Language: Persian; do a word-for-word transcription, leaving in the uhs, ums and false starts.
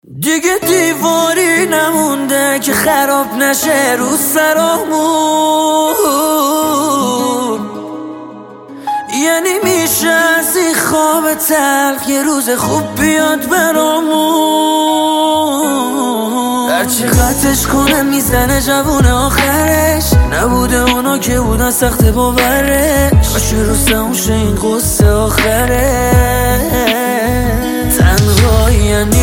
دیگه دیواری نمونده که خراب نشه رو سرامون، یعنی میشه از این خواب تلخ یه روز خوب بیاد برامون. هرچی قطعش کنه میزنه جوون آخرش، نبوده اونا که بودن سخت باورش، باشه رو سموشه این قصه آخره. تنهایی یعنی